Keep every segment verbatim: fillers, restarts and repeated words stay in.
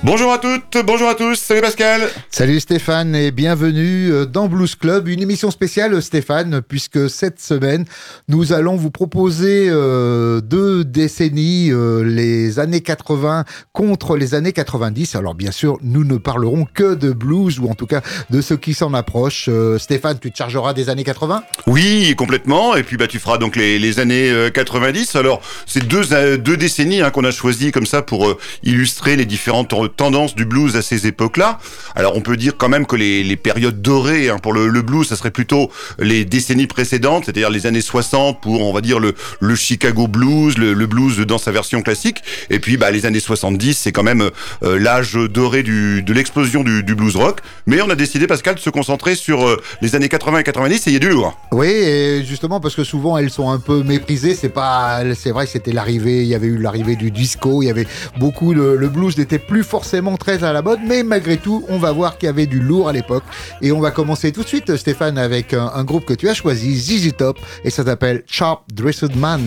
Bonjour à toutes, bonjour à tous, salut Pascal. Salut Stéphane et bienvenue dans Blues Club, une émission spéciale Stéphane, puisque cette semaine, nous allons vous proposer euh, deux décennies, euh, les années quatre-vingts contre les années quatre-vingt-dix. Alors bien sûr, nous ne parlerons que de blues, ou en tout cas de ce qui s'en approche. Euh, Stéphane, tu te chargeras des années quatre-vingts ? Oui, complètement, et puis bah, tu feras donc les, les années euh, quatre-vingt-dix. Alors, c'est deux, euh, deux décennies hein, qu'on a choisi comme ça pour euh, illustrer les différentes tendances du blues à ces époques-là. Alors, on peut dire quand même que les, les périodes dorées hein, pour le, le blues, ça serait plutôt les décennies précédentes, c'est-à-dire les années soixante pour, on va dire, le, le Chicago blues, le, le blues dans sa version classique, et puis bah, les années soixante-dix, c'est quand même euh, l'âge doré du, de l'explosion du, du blues rock. Mais on a décidé, Pascal, de se concentrer sur euh, les années quatre-vingts et quatre-vingt-dix, et il y a du lourd. Oui, et justement parce que souvent elles sont un peu méprisées. C'est pas, c'est vrai que c'était l'arrivée, il y avait eu l'arrivée du disco, il y avait beaucoup de, le blues n'était plus forcément très à la mode, mais malgré tout, on va voir qu'il y avait du lourd à l'époque. Et on va commencer tout de suite, Stéphane, avec un, un groupe que tu as choisi, Z Z Top, et ça s'appelle Sharp Dressed Man.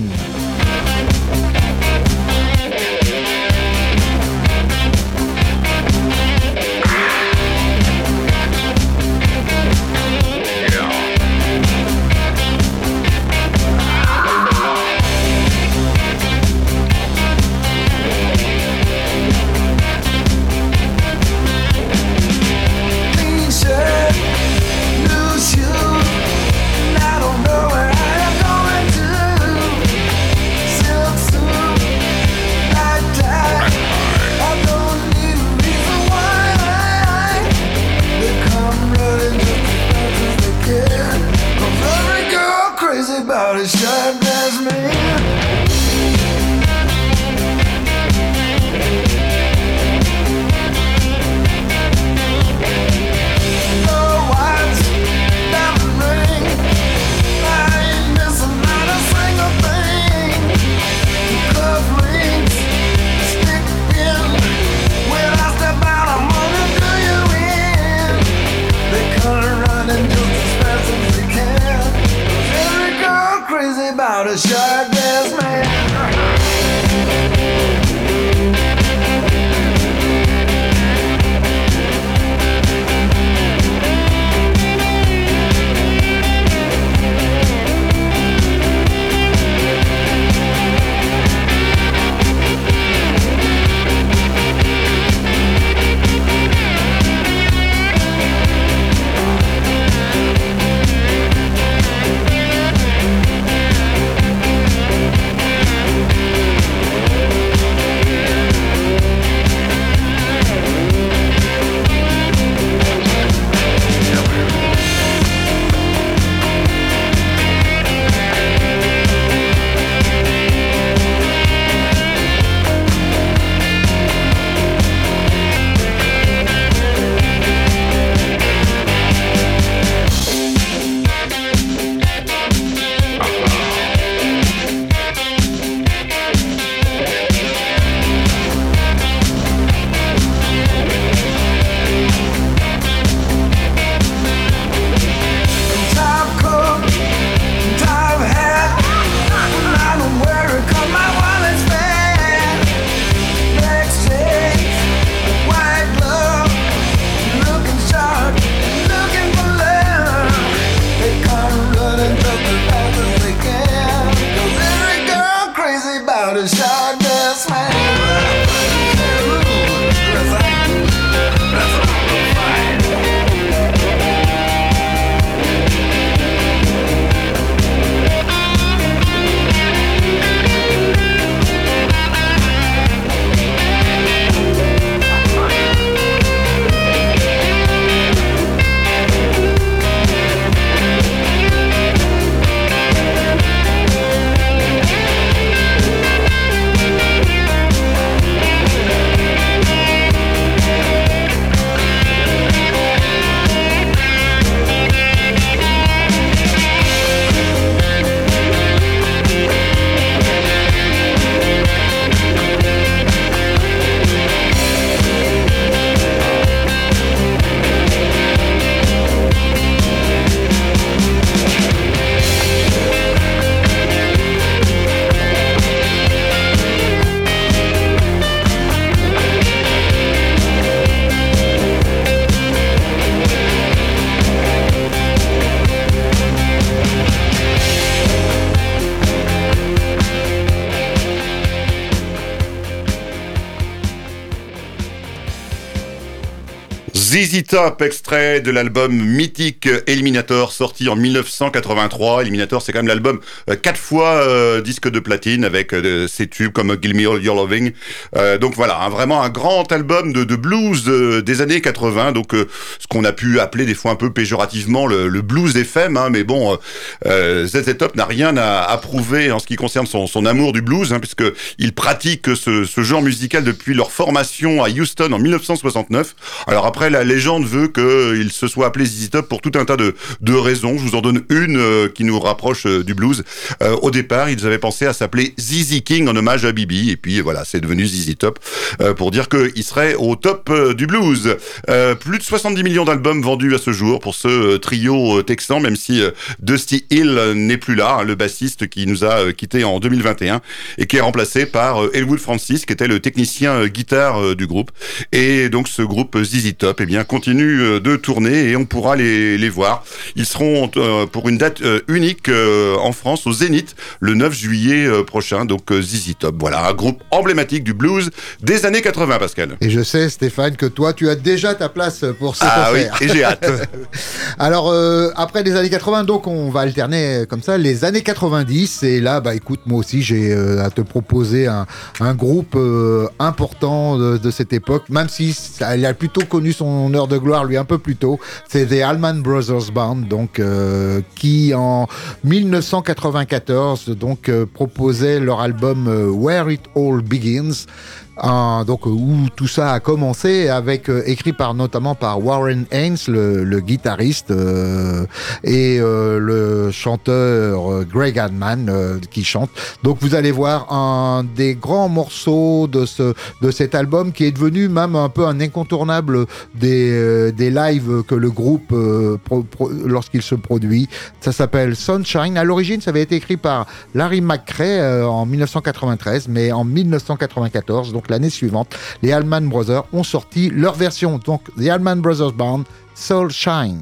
Z Z Top, extrait de l'album mythique Eliminator, sorti en dix-neuf cent quatre-vingt-trois. Eliminator, c'est quand même l'album euh, quatre fois euh, disque de platine avec euh, ses tubes comme Give Me All Your Loving. Euh, donc voilà, hein, vraiment un grand album de, de blues euh, des années quatre-vingts. Donc euh, ce qu'on a pu appeler des fois un peu péjorativement le, le blues F M. Hein, mais bon, euh, Z Z Top n'a rien à, à prouver en ce qui concerne son, son amour du blues, hein, puisque il pratique ce, ce genre musical depuis leur formation à Houston en dix-neuf cent soixante-neuf. Alors après, la légende veut qu'il se soit appelé Z Z Top pour tout un tas de, de raisons. Je vous en donne une euh, qui nous rapproche euh, du blues. Euh, au départ, ils avaient pensé à s'appeler Z Z King en hommage à Bibi. Et puis voilà, c'est devenu Z Z Top euh, pour dire qu'il serait au top euh, du blues. Euh, plus de soixante-dix millions d'albums vendus à ce jour pour ce euh, trio euh, texan, même si euh, Dusty Hill euh, n'est plus là, hein, le bassiste qui nous a euh, quittés en deux mille vingt et un et qui est remplacé par euh, Elwood Francis, qui était le technicien euh, guitare euh, du groupe. Et donc ce groupe euh, Z Z Top eh bien, continue de tourner et on pourra les, les voir. Ils seront euh, pour une date euh, unique euh, en France au Zénith le neuf juillet euh, prochain. Donc euh, Z Z Top, voilà, un groupe emblématique du blues des années quatre-vingts, Pascal. Et je sais, Stéphane, que toi, tu as déjà ta place pour ce ah, concert. Ah oui, et j'ai hâte. Alors, euh, après les années quatre-vingts, donc on va alterner comme ça les années quatre-vingt-dix. Et là, bah écoute, moi aussi, j'ai euh, à te proposer un, un groupe euh, important de, de cette époque, même si ça, il a plutôt connu son heure de gloire lui un peu plus tôt. C'est The Allman Brothers Band, donc euh, qui en dix-neuf cent quatre-vingt-quatorze donc euh, proposait leur album euh, Where It All Begins. Euh, donc où tout ça a commencé avec euh, écrit par notamment par Warren Haynes, le, le guitariste euh, et euh, le chanteur euh, Greg Allman euh, qui chante. Donc vous allez voir un des grands morceaux de ce de cet album qui est devenu même un peu un incontournable des euh, des lives que le groupe euh, pro, pro, lorsqu'il se produit. Ça s'appelle Sunshine. À l'origine, ça avait été écrit par Larry McCray euh, en dix-neuf cent quatre-vingt-treize, mais en dix-neuf cent quatre-vingt-quatorze, donc l'année suivante, les Allman Brothers ont sorti leur version. Donc, The Allman Brothers Band, Soul Shine.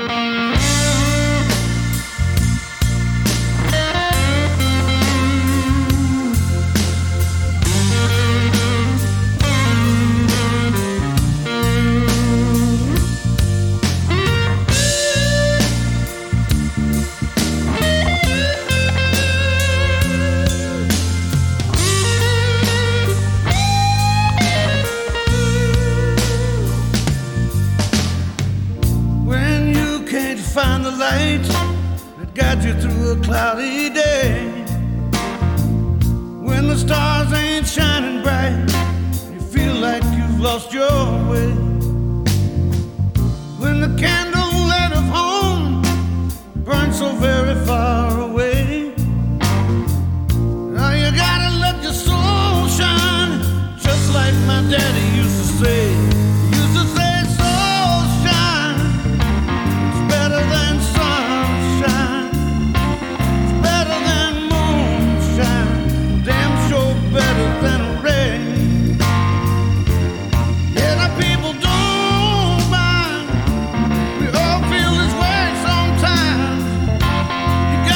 That got you through a cloudy day. When the stars ain't shining bright, you feel like you've lost your way. When the candle light of home burns so very far away, now you gotta let your soul shine, just like my daddy used to say. You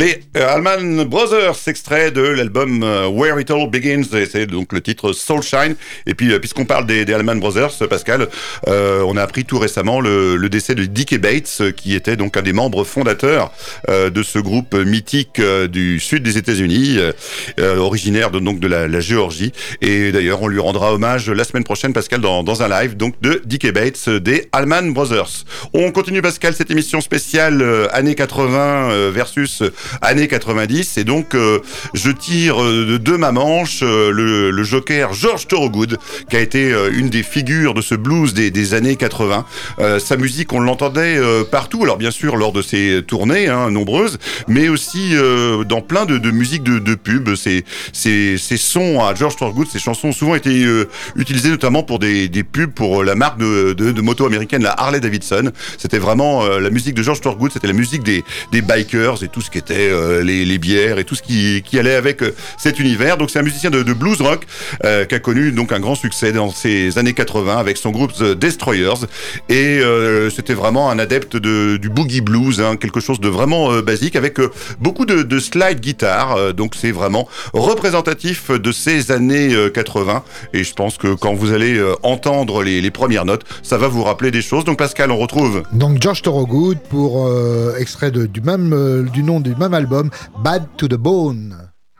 Les Allman Brothers, extrait de l'album Where It All Begins, et c'est donc le titre Soulshine. Et puis, puisqu'on parle des, des Allman Brothers, Pascal, euh, on a appris tout récemment le, le décès de Dickie Bates, qui était donc un des membres fondateurs euh, de ce groupe mythique euh, du sud des États-Unis, euh, originaire de, donc de la, la Géorgie. Et d'ailleurs, on lui rendra hommage la semaine prochaine, Pascal, dans, dans un live donc de Dickie Bates des Allman Brothers. On continue, Pascal, cette émission spéciale euh, années quatre-vingts euh, versus années quatre-vingt-dix, et donc euh, je tire euh, de ma manche euh, le, le joker George Thorogood, qui a été euh, une des figures de ce blues des, des années quatre-vingts. Euh, sa musique, on l'entendait euh, partout, alors bien sûr lors de ses tournées hein, nombreuses, mais aussi euh, dans plein de, de musiques de, de pub. Ses, ses, ses sons à George Thorogood, ses chansons ont souvent été euh, utilisées notamment pour des, des pubs pour la marque de, de, de moto américaine, la Harley Davidson. C'était vraiment euh, la musique de George Thorogood, c'était la musique des, des bikers et tout ce qui était euh, les, les bières et tout ce qui, qui allait avec euh, cet univers. Donc c'est un musicien de, de blues rock euh, qui a connu donc un grand succès dans ces années quatre-vingts avec son groupe The Destroyers, et euh, c'était vraiment un adepte de, du boogie blues, hein, quelque chose de vraiment euh, basique avec euh, beaucoup de, de slide guitare, euh, donc c'est vraiment représentatif de ces années euh, quatre-vingts, et je pense que quand vous allez euh, entendre les, les premières notes, ça va vous rappeler des choses. Donc Pascal, on retrouve donc George Thorogood pour euh, extrait de, du même euh, du nom du même album, Bad to the Bone.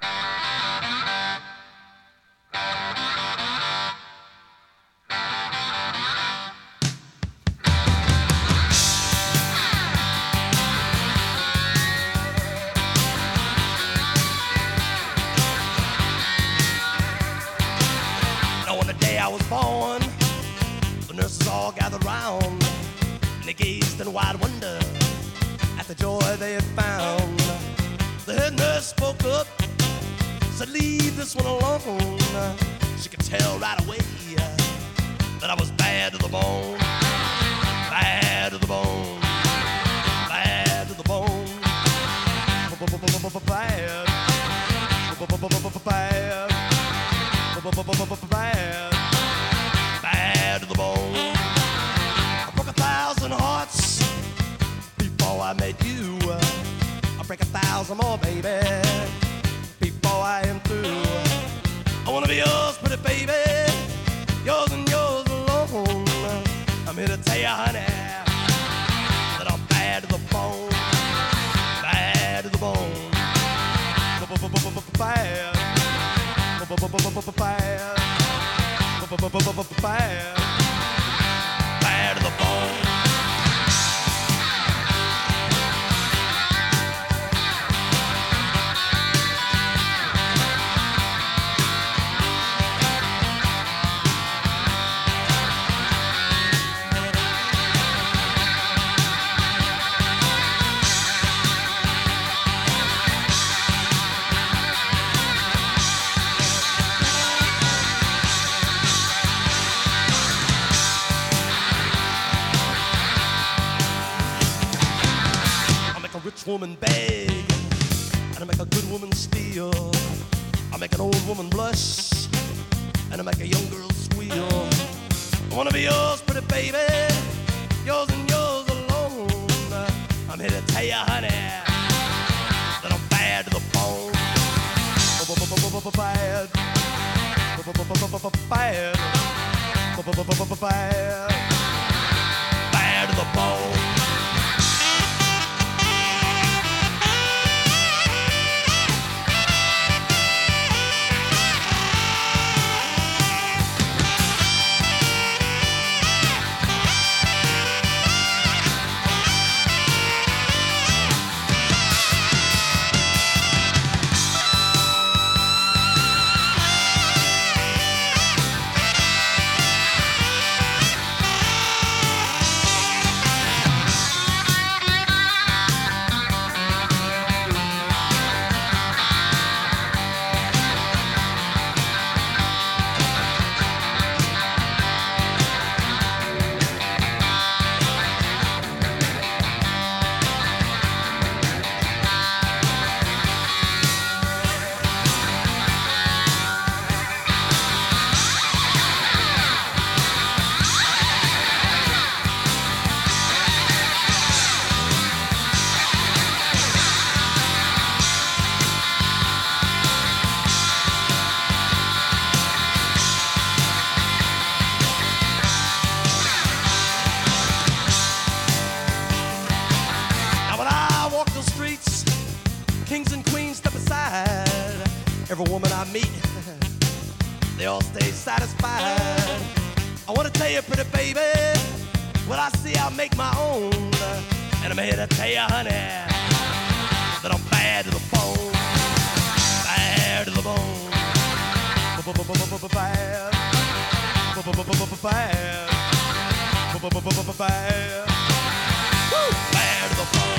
In wide wonder at the joy they had found. The head nurse spoke up, said, "Leave this one alone." She could tell right away that I was bad to the bone, bad to the bone, bad to the bone, bad, bad, bad, bad to the bone. I broke a thousand hearts before I met you. I'll break a thousand more, baby, before I am through. I wanna be yours, pretty baby, yours and yours alone. I'm here to tell you, honey, that I'm bad to the bone, bad to the bone, bad, bad, bad, bad to the bone. Woman beg, and I make a good woman steal. I make an old woman blush, and I make a young girl squeal. I wanna be yours, pretty baby, yours and yours alone. I'm here to tell you, honey, that I'm bad to the bone, bad, bad, bad, bad to the bone. every woman I meet, they all stay satisfied. I wanna tell you, pretty baby, what I see I'll make my own. And I'm here to tell you, honey, that I'm bad to the bone, bad to the bone, bad, bad, bad, bad, woo, bad to the bone.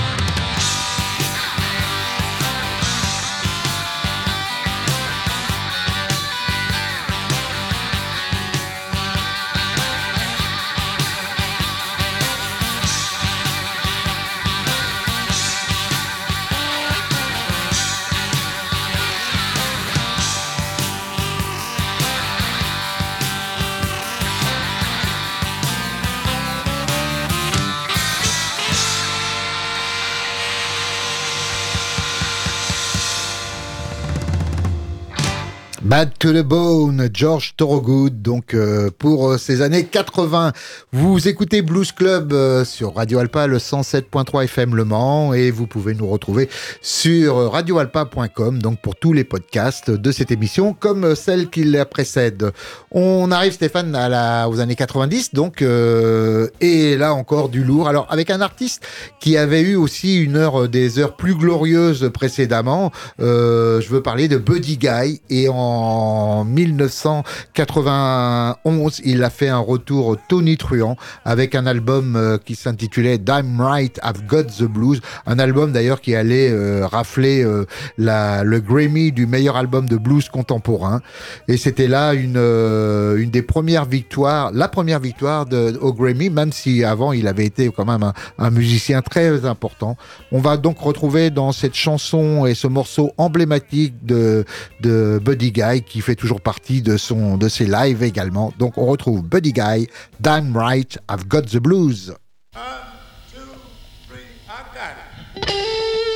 Bad to the Bone, George Thorogood, donc euh, pour euh, ces années quatre-vingts. Vous écoutez Blues Club euh, sur Radio Alpa, le cent sept point trois F M Le Mans, et vous pouvez nous retrouver sur radio alpa point com, donc pour tous les podcasts de cette émission, comme celle qui la précède. On arrive, Stéphane, à la, aux années quatre-vingt-dix, donc, euh, et là encore du lourd. Alors, avec un artiste qui avait eu aussi une heure, des heures plus glorieuses précédemment, euh, je veux parler de Buddy Guy, et en En mille neuf cent quatre-vingt-onze, il a fait un retour tonitruant avec un album euh, qui s'intitulait Damn Right I've Got the Blues, un album d'ailleurs qui allait euh, rafler euh, la, le Grammy du meilleur album de blues contemporain. Et c'était là une, euh, une des premières victoires, la première victoire de, au Grammy, même si avant il avait été quand même un, un musicien très important. On va donc retrouver dans cette chanson et ce morceau emblématique de, de Buddy Guy, qui fait toujours partie de, son, de ses lives également. Donc on retrouve Buddy Guy, Damn Right I've Got the Blues. One, two, three, I got it.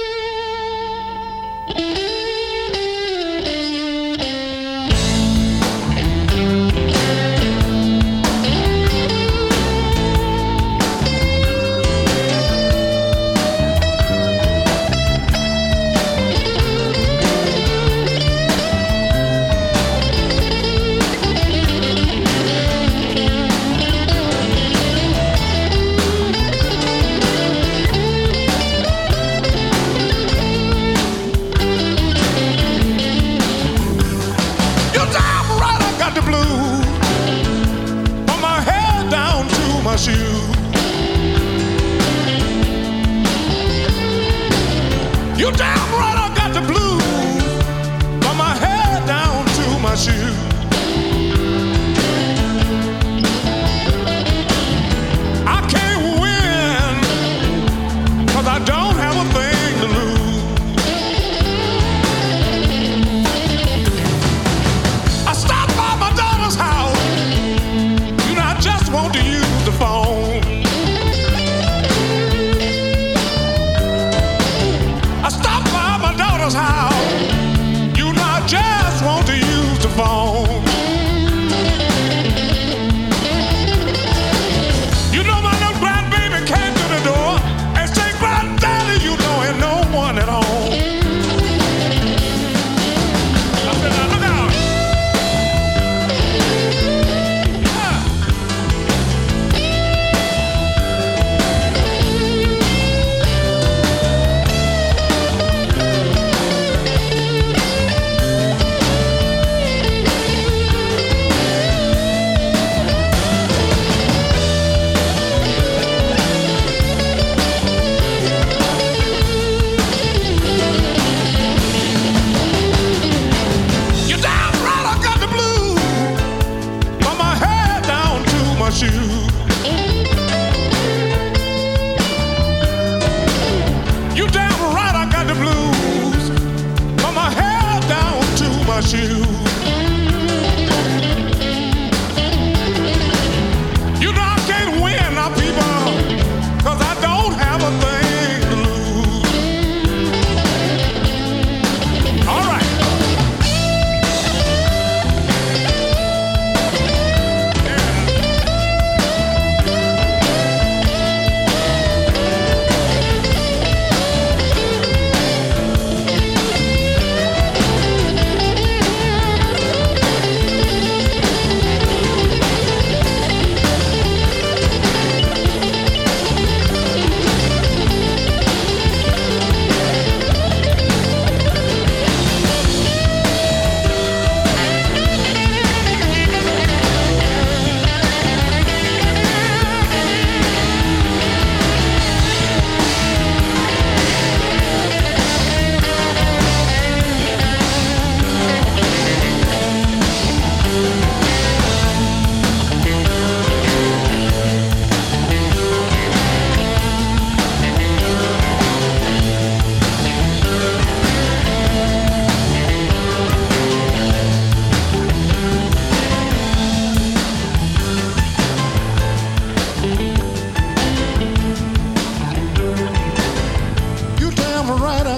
You damn right I got the blues, from my head down to my shoes. I can't win, 'cause I don't have a thing to lose. I stopped by my daughter's house, you know I just want to use the phone. House, you know I just want to use the phone.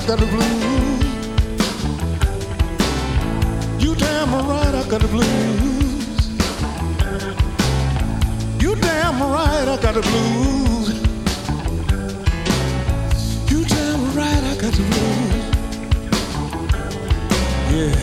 got the blues. You damn right, I got the blues. You damn right, I got the blues. You damn right, I got the blues. Yeah.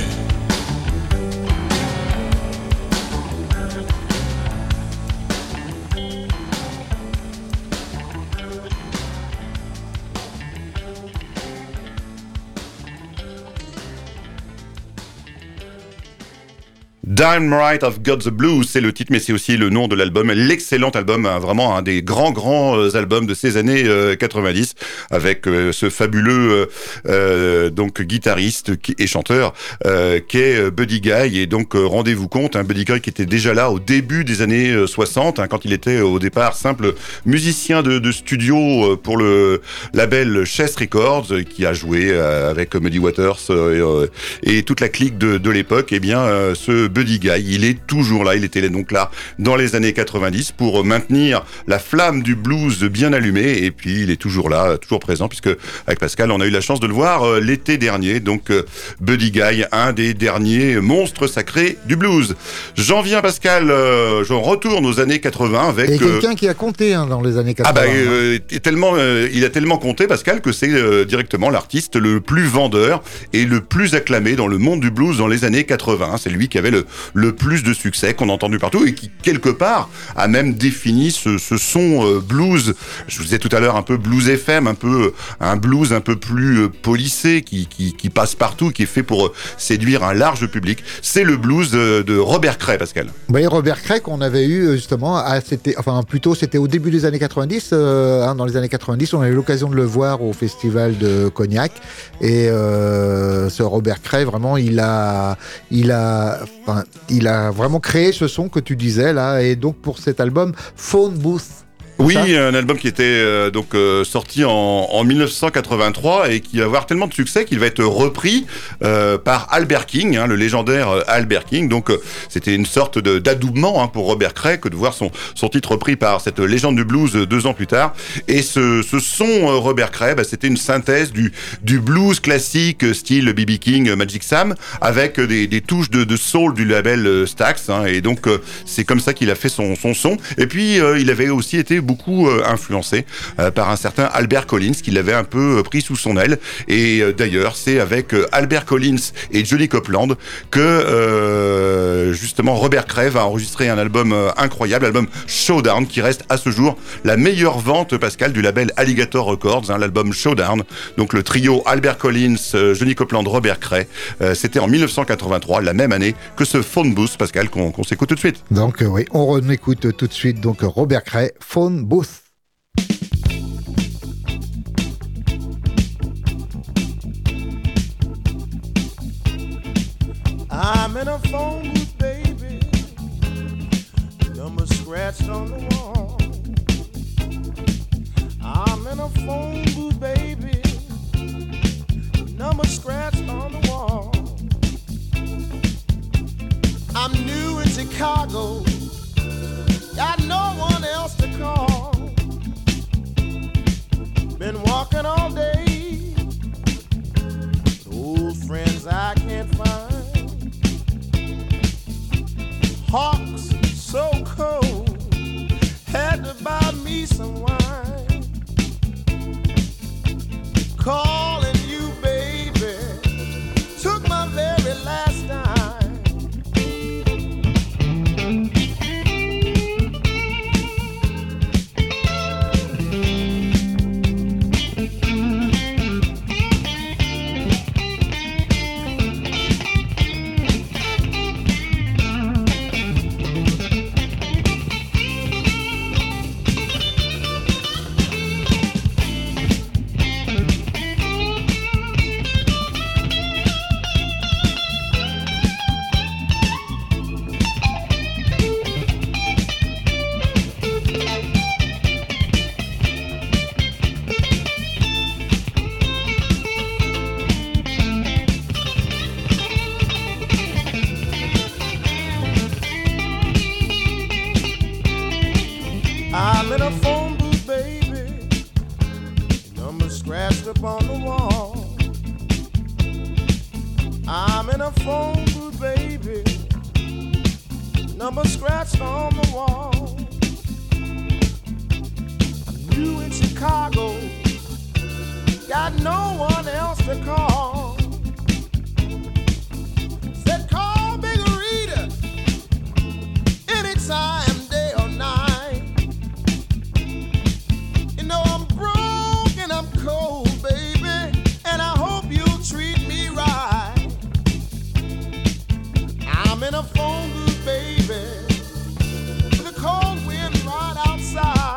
Damn Right I've Got the Blues, c'est le titre, mais c'est aussi le nom de l'album. L'excellent album, hein, vraiment un des grands, grands euh, albums de ces années euh, quatre-vingt-dix, avec euh, ce fabuleux euh, donc guitariste qui, et chanteur euh, qu'est euh, Buddy Guy. Et donc, euh, rendez-vous compte, hein, Buddy Guy qui était déjà là au début des années euh, soixante, hein, quand il était au départ simple musicien de, de studio euh, pour le label Chess Records, euh, qui a joué euh, avec Muddy Waters euh, et, et toute la clique de, de l'époque. Et bien, euh, ce Buddy Guy, il est toujours là, il était donc là dans les années quatre-vingt-dix pour maintenir la flamme du blues bien allumée, et puis il est toujours là, toujours présent, puisque avec Pascal, on a eu la chance de le voir euh, l'été dernier, donc euh, Buddy Guy, un des derniers monstres sacrés du blues. J'en viens, Pascal, euh, j'en retourne aux années quatre-vingts avec... Et quelqu'un euh... qui a compté hein, dans les années quatre-vingts. Ah bah, euh, tellement, euh, il a tellement compté, Pascal, que c'est euh, directement l'artiste le plus vendeur et le plus acclamé dans le monde du blues dans les années quatre-vingts. C'est lui qui avait le le plus de succès, qu'on a entendu partout, et qui, quelque part, a même défini ce, ce son euh, blues. Je vous disais tout à l'heure, un peu blues F M, un peu, un blues un peu plus euh, policé, qui, qui, qui passe partout, qui est fait pour euh, séduire un large public. C'est le blues de, de Robert Cray, Pascal. Oui, Robert Cray, qu'on avait eu, justement, à, c'était, enfin, plutôt, c'était au début des années quatre-vingt-dix, euh, hein, dans les années quatre-vingt-dix, on a eu l'occasion de le voir au festival de Cognac, et euh, ce Robert Cray, vraiment, il a, il a, enfin, il a vraiment créé ce son que tu disais là, et donc pour cet album Phone Booth. Oui, un album qui était euh, donc euh, sorti en, en dix-neuf cent quatre-vingt-trois et qui va avoir tellement de succès qu'il va être repris euh, par Albert King, hein, le légendaire euh, Albert King. Donc euh, c'était une sorte de, d'adoubement hein, pour Robert Cray que de voir son, son titre repris par cette légende du blues euh, deux ans plus tard. Et ce, ce son euh, Robert Cray, bah, c'était une synthèse du, du blues classique euh, style B B King, euh, Magic Sam, avec euh, des, des touches de, de soul du label euh, Stax. Hein, et donc euh, c'est comme ça qu'il a fait son, son son. Et puis euh, il avait aussi été beaucoup euh, influencé euh, par un certain Albert Collins qui l'avait un peu euh, pris sous son aile. Et euh, d'ailleurs, c'est avec euh, Albert Collins et Johnny Copeland que euh, justement Robert Cray va enregistrer un album euh, incroyable, l'album Showdown, qui reste à ce jour la meilleure vente, Pascal, du label Alligator Records, hein, l'album Showdown. Donc le trio Albert Collins, euh, Johnny Copeland, Robert Cray, euh, c'était en dix-neuf cent quatre-vingt-trois, la même année que ce Phone Booth, Pascal, qu'on, qu'on s'écoute tout de suite. Donc euh, oui, on écoute tout de suite donc Robert Cray, Phone Booth. I'm in a phone booth, baby. Number scratched on the wall. I'm in a phone booth, baby. Number scratched on the wall. I'm new in Chicago. Got no one else to call. Been walking all day. Old friends I can't find. Hawks so cold. Had to buy me some wine. Calling you, baby. Took my very last time. I'm in a phone booth, baby. Number scratched up on the wall. I'm in a phone booth, baby. Number scratched on the wall. I'm new in Chicago. Got no one else to call. Said call Big Rita anytime, day or night. You know I'm broke and I'm cold, baby, and I hope you'll treat me right. I'm in a phone booth, baby, with a cold wind right outside.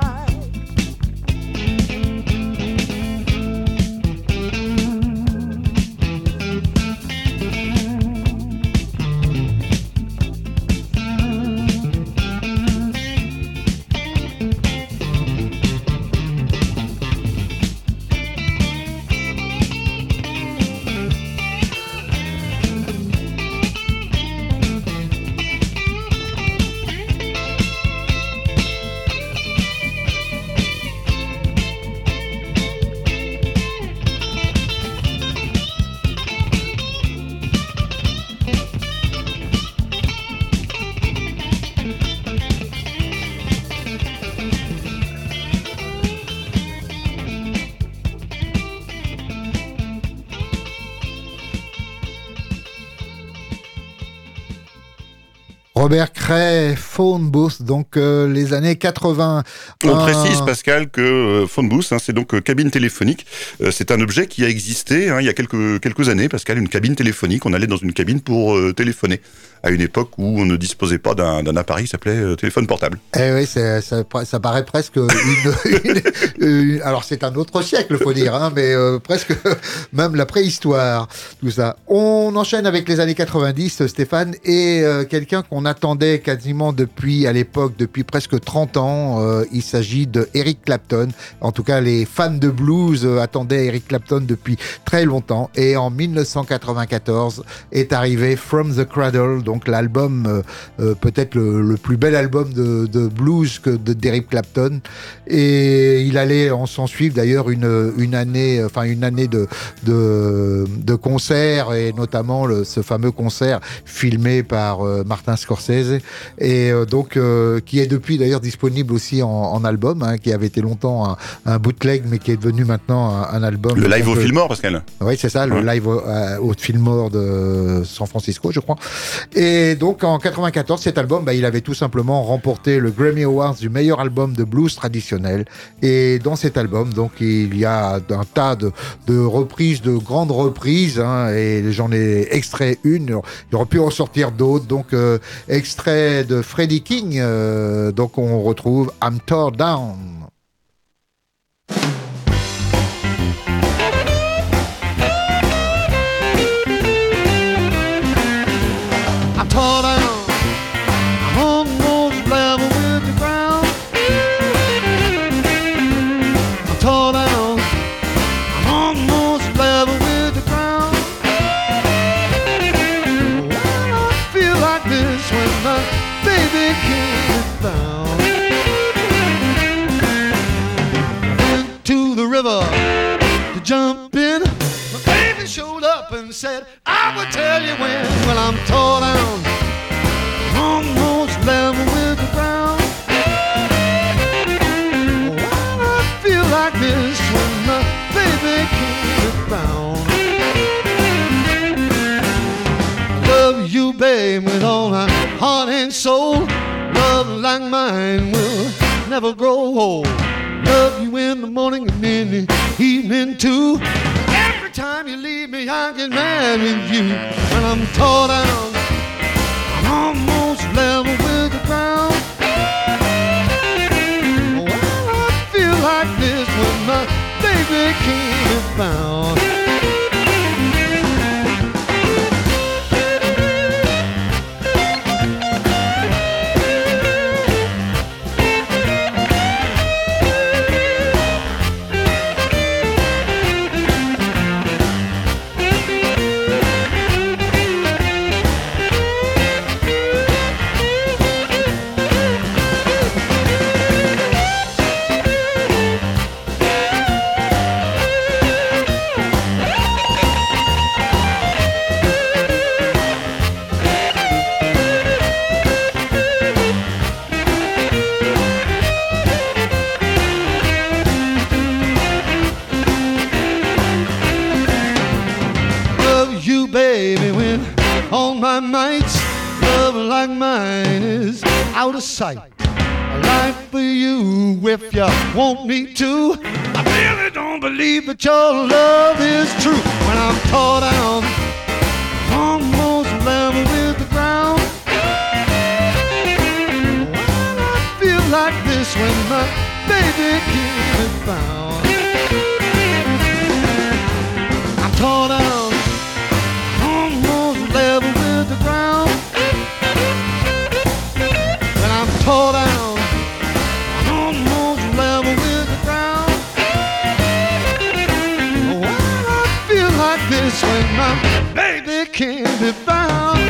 Robert Cray, Phone Booth, donc euh, les années quatre-vingts. On euh... précise, Pascal, que euh, Phone Booth, hein, c'est donc euh, cabine téléphonique. Euh, c'est un objet qui a existé hein, il y a quelques, quelques années, Pascal, une cabine téléphonique. On allait dans une cabine pour euh, téléphoner, à une époque où on ne disposait pas d'un, d'un appareil qui s'appelait euh, téléphone portable. Eh oui, c'est, ça, ça paraît presque une, une, une... Alors c'est un autre siècle, faut dire, hein, mais euh, presque même la préhistoire, tout ça. On enchaîne avec les années quatre-vingt-dix, Stéphane, et euh, quelqu'un qu'on attendait quasiment depuis, à l'époque, depuis presque trente ans. Euh, il s'agit de Eric Clapton. En tout cas, les fans de blues euh, attendaient Eric Clapton depuis très longtemps. Et en dix-neuf cent quatre-vingt-quatorze est arrivé From the Cradle, donc l'album, euh, euh, peut-être le, le plus bel album de, de blues que de d'Eric Clapton. Et il allait en s'en suivre d'ailleurs une, une année, enfin une année de, de, de concerts, et notamment le, ce fameux concert filmé par euh, Martin Scorsese, et euh, donc euh, qui est depuis d'ailleurs disponible aussi en, en album, hein, qui avait été longtemps un, un bootleg, mais qui est devenu maintenant un, un album. Le live au peut... Fillmore, Pascal. Oui, c'est ça, ouais. Le live au, euh, au Fillmore de San Francisco, je crois. Et donc en quatre-vingt-quatorze, cet album, bah, il avait tout simplement remporté le Grammy Awards du meilleur album de blues traditionnel. Et dans cet album, donc il y a un tas de, de reprises, de grandes reprises, hein, et j'en ai extrait une. Il aurait pu en sortir d'autres. Donc euh, extrait de Freddie King, euh, donc on retrouve I'm Tore Down. I'm tore down, I'm almost level with the ground. I'm tore down, I'm almost level with the ground. Well, I feel like this when my baby came down. Into the river to jump in. My baby showed up and said, I would tell you when. Well, I'm tore down, almost level with the ground. Well, I feel like this when my baby came around. Love you, babe, with all my heart and soul. Love like mine will never grow old. Love you in the morning and in the evening too. Every time you leave me, I get mad with you. When I'm tore down, I'm almost level with the ground. Well, I feel like this when my baby came and found. all my mates. Love like mine is out of sight. I like for you if you want me to. I really don't believe that your love is true. When I'm tore down, almost level with the ground. Well, I feel like this when my baby can't be found. I'm tore down, almost level with the ground. When I'm tore down, almost level with the ground. Well, I feel like this when my baby can't be found.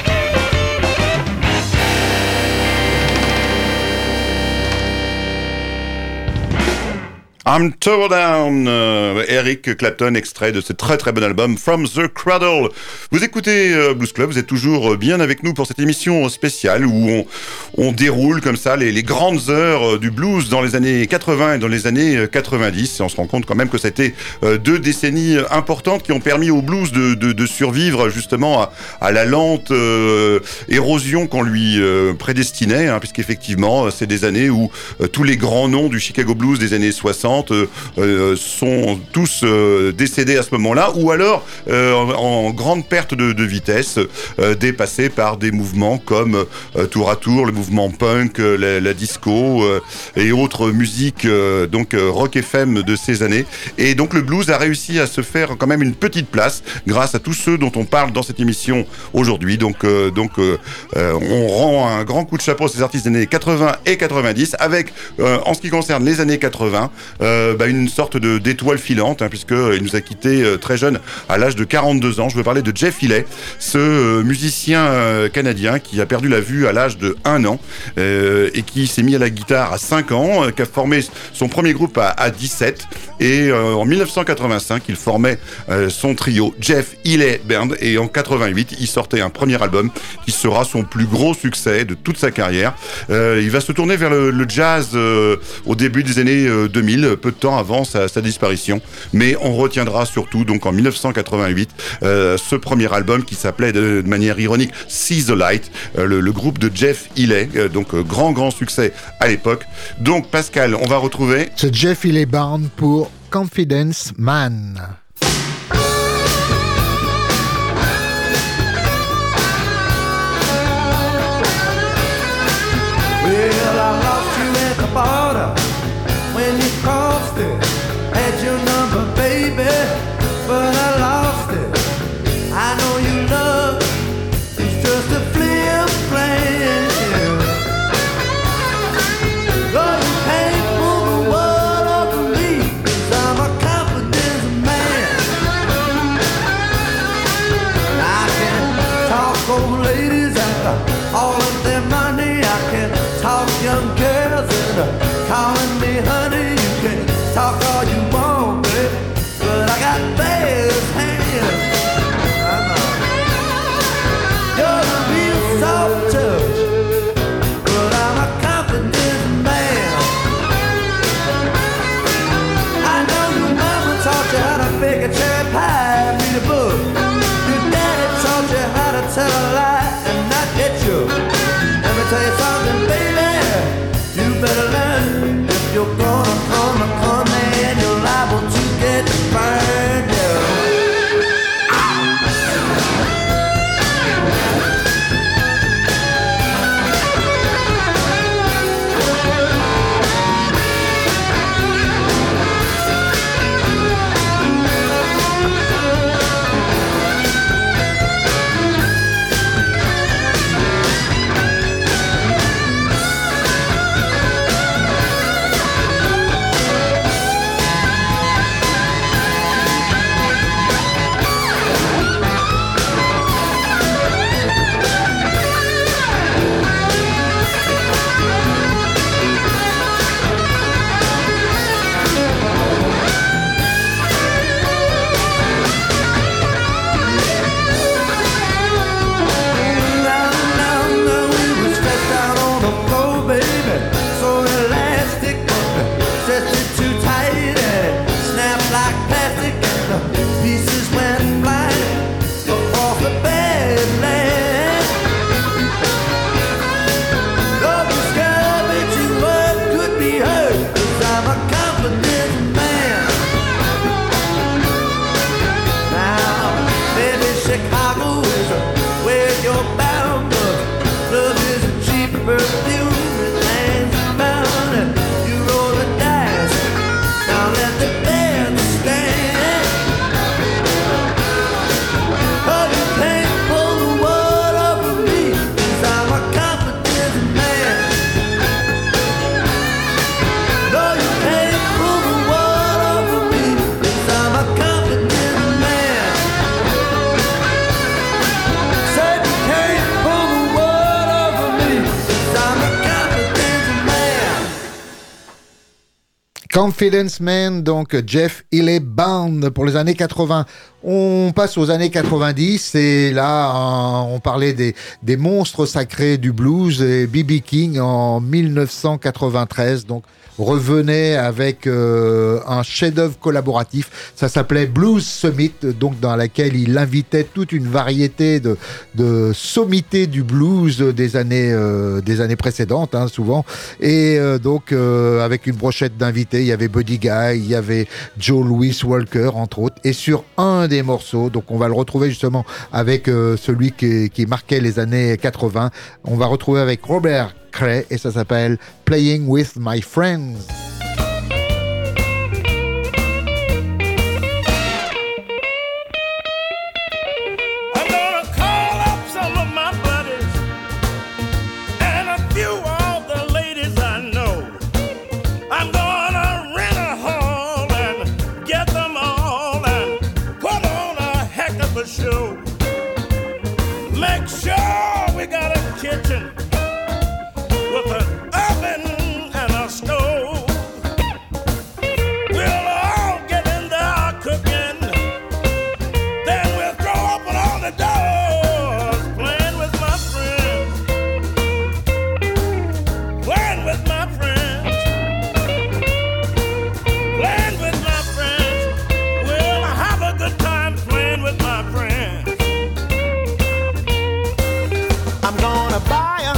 I'm Tore Down, euh, Eric Clapton, extrait de ce très très bon album From the Cradle. Vous écoutez euh, Blues Club, vous êtes toujours bien avec nous pour cette émission spéciale où on, on déroule comme ça les, les grandes heures du blues dans les années quatre-vingts et dans les années quatre-vingt-dix. Et on se rend compte quand même que c'était euh, deux décennies importantes qui ont permis au blues de, de, de survivre justement à, à la lente euh, érosion qu'on lui euh, prédestinait, hein, puisqu'effectivement c'est des années où euh, tous les grands noms du Chicago Blues des années soixante Euh, sont tous euh, décédés à ce moment-là, ou alors euh, en, en grande perte de, de vitesse, euh, dépassés par des mouvements comme euh, tour à tour le mouvement punk, euh, la, la disco euh, et autres musiques, euh, donc euh, rock F M de ces années. Et donc le blues a réussi à se faire quand même une petite place grâce à tous ceux dont on parle dans cette émission aujourd'hui. Donc, euh, donc euh, euh, on rend un grand coup de chapeau à ces artistes des années quatre-vingts et quatre-vingt-dix, avec euh, en ce qui concerne les années quatre-vingts, Euh, bah, une sorte de, d'étoile filante, hein, puisqu'il nous a quitté euh, très jeune, à l'âge de quarante-deux ans. Je veux parler de Jeff Healey, ce euh, musicien euh, canadien qui a perdu la vue à l'âge de un an euh, et qui s'est mis à la guitare à cinq ans, euh, qui a formé son premier groupe à, à dix-sept. Et euh, en dix-neuf cent quatre-vingt-cinq, il formait euh, son trio Jeff Healey Band, et en quatre-vingt-huit, il sortait un premier album qui sera son plus gros succès de toute sa carrière. Euh, il va se tourner vers le, le jazz euh, au début des années euh, deux mille, peu de temps avant sa, sa disparition, mais on retiendra surtout donc en dix-neuf cent quatre-vingt-huit euh, ce premier album qui s'appelait de, de manière ironique See the Light, euh, le, le groupe de Jeff Healey, euh, donc euh, grand grand succès à l'époque. Donc Pascal, on va retrouver ce Jeff Healey Band pour Confidence Man. Well, I lost you at the border when you crossed it. Had your number, baby, but I lost it. I know you love, it's just a flip plan. Lord, you can't pull the word off of me, 'cause I'm a confident man. I can talk old ladies after all of their money. I can talk young girls into calling me honey. You can talk all you want, baby, but I got fast hands. I know. You're a real soft touch, but I'm a confident man. I know your mama taught you how to bake a cherry pie, read a book. Your daddy taught you how to tell a lie and not get you. Let me tell you something, baby, you better learn. If you're gonna come a come and you're liable to get burned, yeah. Pieces went flying across the bed. Confidence Man, donc Jeff Healey Band pour les années quatre-vingts. On passe aux années quatre-vingt-dix et là, on parlait des, des monstres sacrés du blues et B B King en mille neuf cent quatre-vingt-treize, donc revenait avec euh, un chef-d'œuvre collaboratif. Ça s'appelait Blues Summit, donc dans laquelle il invitait toute une variété de, de sommités du blues des années, euh, des années précédentes, hein, souvent. Et euh, donc, euh, avec une brochette d'invités, il y avait Buddy Guy, il y avait Joe Louis Walker, entre autres. Et sur un des morceaux, donc on va le retrouver justement avec euh, celui qui, qui marquait les années quatre-vingts, on va retrouver avec Robert Cray et ça s'appelle Playing with My Friends. I'm gonna call up some of my buddies and a few of the ladies I know. I'm gonna rent a hall and get them all and put on a heck of a show. Make sure we got a kitchen with an oven and a stove. We'll all get in there cooking. Then we'll throw open all the doors. Playing with my friends. Playing with my friends. Playing with my friends. We'll have a good time playing with my friends. I'm gonna buy a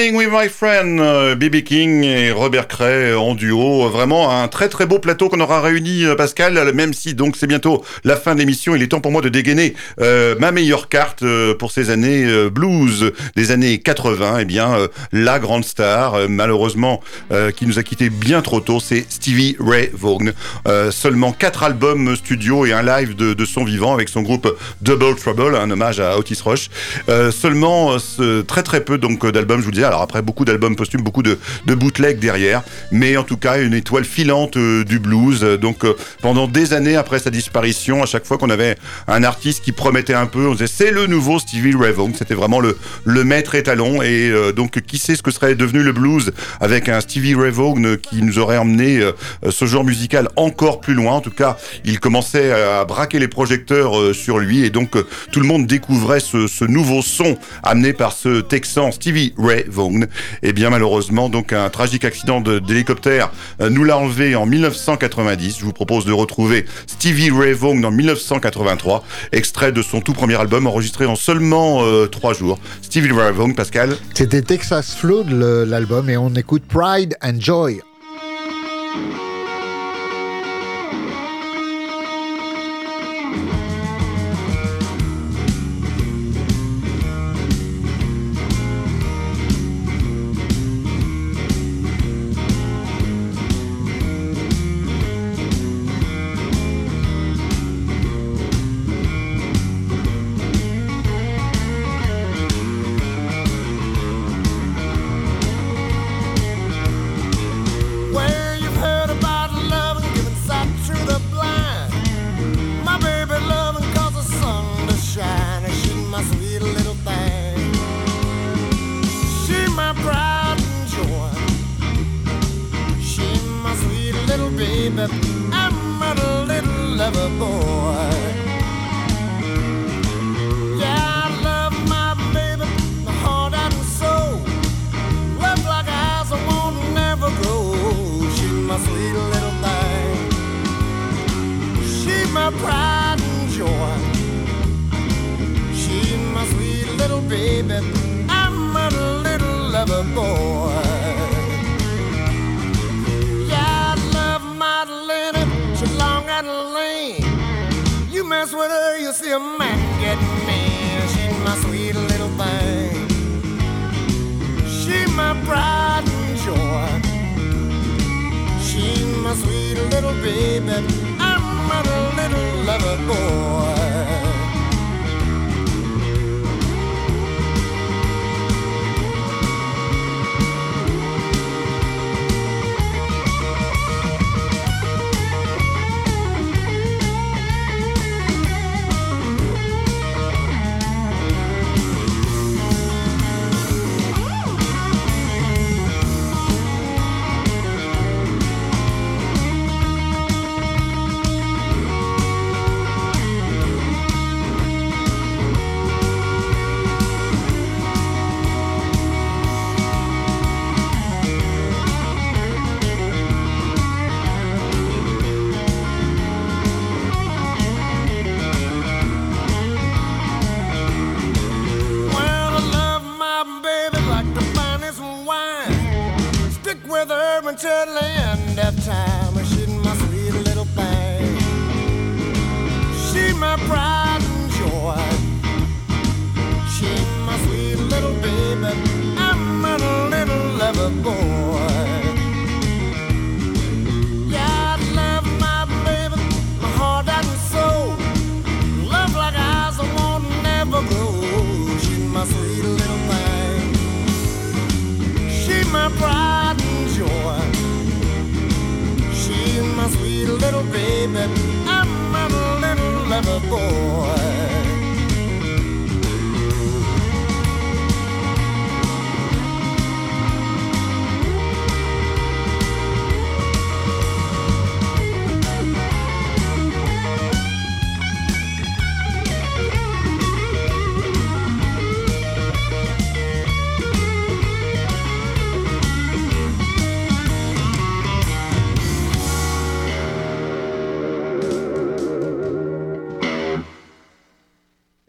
Playing with my friend, B B King et Robert Cray en duo. Vraiment un très très beau plateau qu'on aura réuni, Pascal, même si donc c'est bientôt la fin de l'émission. Il est temps pour moi de dégainer euh, ma meilleure carte euh, pour ces années euh, blues des années quatre-vingts. Eh bien, euh, la grande star, euh, malheureusement, euh, qui nous a quitté bien trop tôt, c'est Stevie Ray Vaughan. Euh, seulement quatre albums studio et un live de, de son vivant avec son groupe Double Trouble, un hommage à Otis Rush. Euh, seulement euh, très très peu donc d'albums, je vous disais. Alors après, beaucoup d'albums posthumes, beaucoup de, de bootlegs derrière, mais en tout cas une étoile filante euh, du blues. Donc euh, pendant des années après sa disparition, à chaque fois qu'on avait un artiste qui promettait un peu, on disait c'est le nouveau Stevie Ray Vaughan. C'était vraiment le, le maître étalon. Et euh, donc qui sait ce que serait devenu le blues avec un Stevie Ray Vaughan qui nous aurait emmené euh, ce genre musical encore plus loin. En tout cas, il commençait à braquer les projecteurs euh, sur lui, et donc euh, tout le monde découvrait ce, ce nouveau son amené par ce Texan Stevie Ray Vaughan. Et bien malheureusement, donc un tragique accident de, d'hélicoptère euh, nous l'a enlevé en dix-neuf cent quatre-vingt-dix. Je vous propose de retrouver Stevie Ray Vaughan en dix-neuf cent quatre-vingt-trois, extrait de son tout premier album enregistré en seulement euh, trois jours. Stevie Ray Vaughan, Pascal. C'était Texas Flood le, l'album, et on écoute Pride and Joy.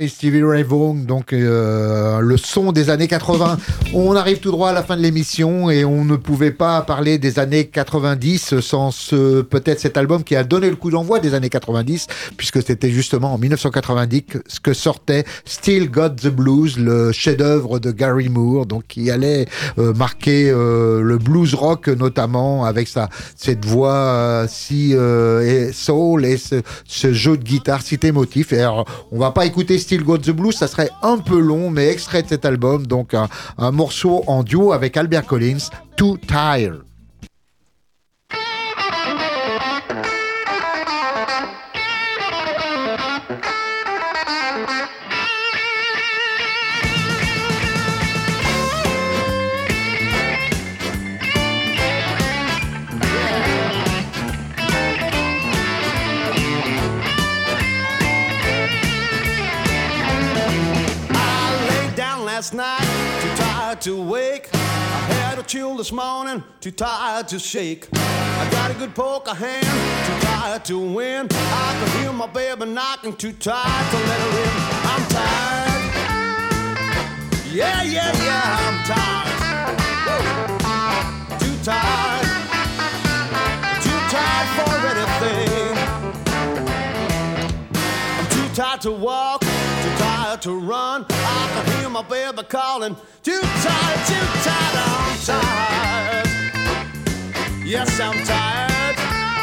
Et Stevie Ray Vaughan, donc euh, le son des années quatre-vingts. On arrive tout droit à la fin de l'émission et on ne pouvait pas parler des années quatre-vingt-dix sans ce, peut-être cet album qui a donné le coup d'envoi des années quatre-vingt-dix, puisque c'était justement en dix-neuf cent quatre-vingt-dix ce que sortait Still Got the Blues, le chef-d'œuvre de Gary Moore, donc qui allait euh, marquer euh, le blues rock notamment avec sa cette voix euh, si euh, et soul et ce, ce jeu de guitare si émotif. Et alors, on va pas écouter Still Got the Blues, ça serait un peu long, mais extrait de cet album, donc un, un morceau en duo avec Albert Collins, Too Tired. Last night, too tired to wake. I had a chill this morning, too tired to shake. I got a good poker hand, too tired to win. I can hear my baby knocking, too tired to let her in. I'm tired. Yeah, yeah, yeah, I'm tired. Whoa. Too tired. Too tired for anything. I'm too tired to walk, too tired to run. I can hear my baby calling. Too tired, too tired, I'm tired. Yes, I'm tired.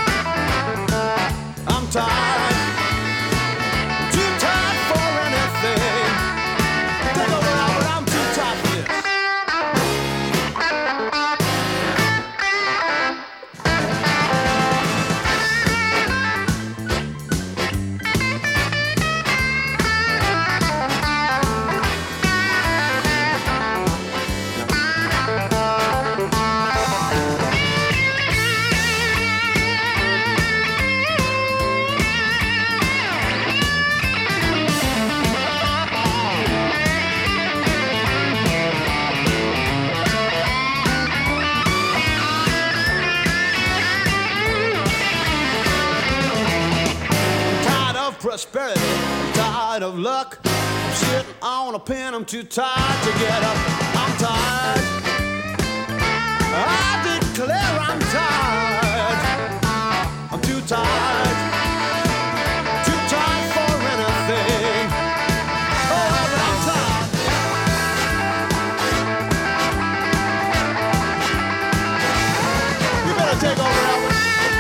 I'm tired. Too tired for anything. Take over now, but I'm too tired for this. Prosperity, I'm tired of luck. I'm sitting on a pen, I'm too tired to get up. I'm tired. I declare I'm tired. I'm too tired. Too tired for anything. Oh, I'm tired. You better take over, Albert.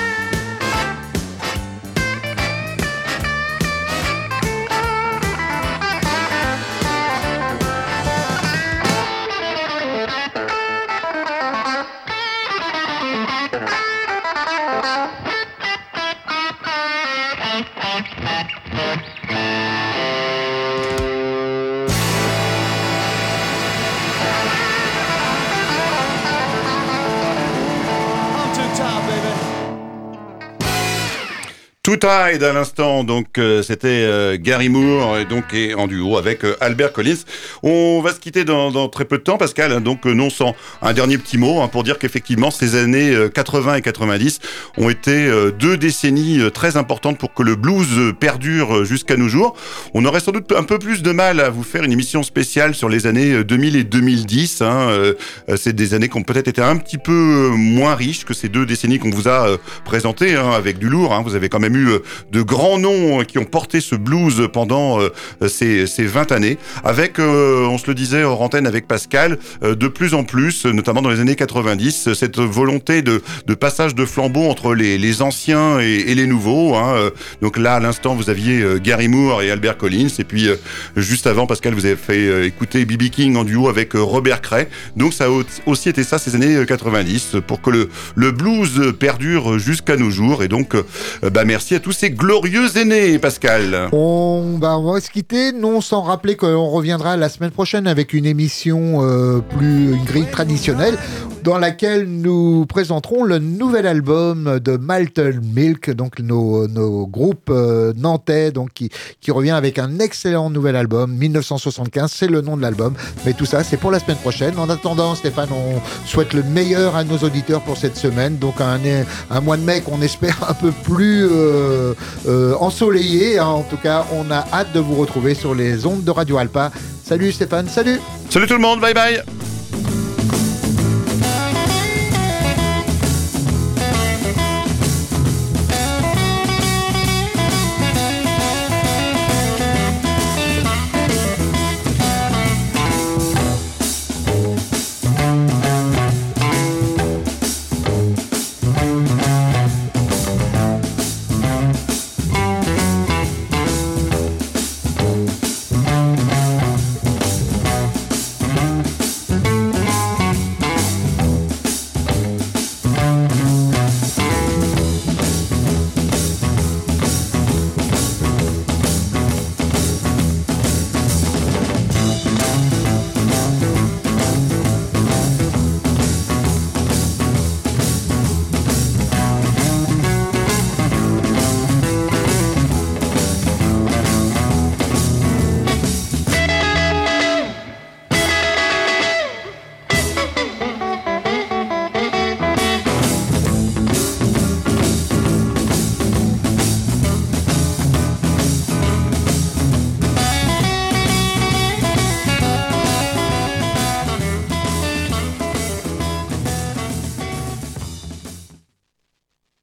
Too Tired à l'instant, donc euh, c'était euh, Gary Moore et donc et en duo avec euh, Albert Collins. On va se quitter dans, dans très peu de temps, Pascal. Hein, donc euh, non sans un dernier petit mot hein, pour dire qu'effectivement ces années euh, quatre-vingts et quatre-vingt-dix ont été euh, deux décennies euh, très importantes pour que le blues euh, perdure euh, jusqu'à nos jours. On aurait sans doute un peu plus de mal à vous faire une émission spéciale sur les années euh, deux mille et deux mille dix. Hein, euh, c'est des années qui ont peut-être été un petit peu euh, moins riches que ces deux décennies qu'on vous a euh, présentées hein, avec du lourd. Hein, vous avez quand même eu de grands noms qui ont porté ce blues pendant euh, ces, ces vingt années, avec, euh, on se le disait hors antenne avec Pascal, euh, de plus en plus, notamment dans les années quatre-vingt-dix, cette volonté de, de passage de flambeau entre les, les anciens et, et les nouveaux. Hein. Donc là, à l'instant, vous aviez euh, Gary Moore et Albert Collins, et puis euh, juste avant, Pascal, vous avez fait euh, écouter B B King en duo avec euh, Robert Cray. Donc ça a aussi été ça, ces années quatre-vingt-dix, pour que le, le blues perdure jusqu'à nos jours. Et donc, euh, bah, merci à tous ces glorieux aînés, Pascal. On, bah, on va se quitter, non sans rappeler qu'on reviendra la semaine prochaine avec une émission euh, plus, une grille traditionnelle, dans laquelle nous présenterons le nouvel album de Malted Milk, donc nos, nos groupes euh, nantais, donc qui, qui revient avec un excellent nouvel album, dix-neuf cent soixante-quinze, c'est le nom de l'album, mais tout ça c'est pour la semaine prochaine. En attendant, Stéphane, on souhaite le meilleur à nos auditeurs pour cette semaine, donc un, un mois de mai qu'on espère un peu plus euh, euh, euh, ensoleillé. Hein. En tout cas, on a hâte de vous retrouver sur les ondes de Radio Alpa. Salut Stéphane, salut. Salut tout le monde, bye bye.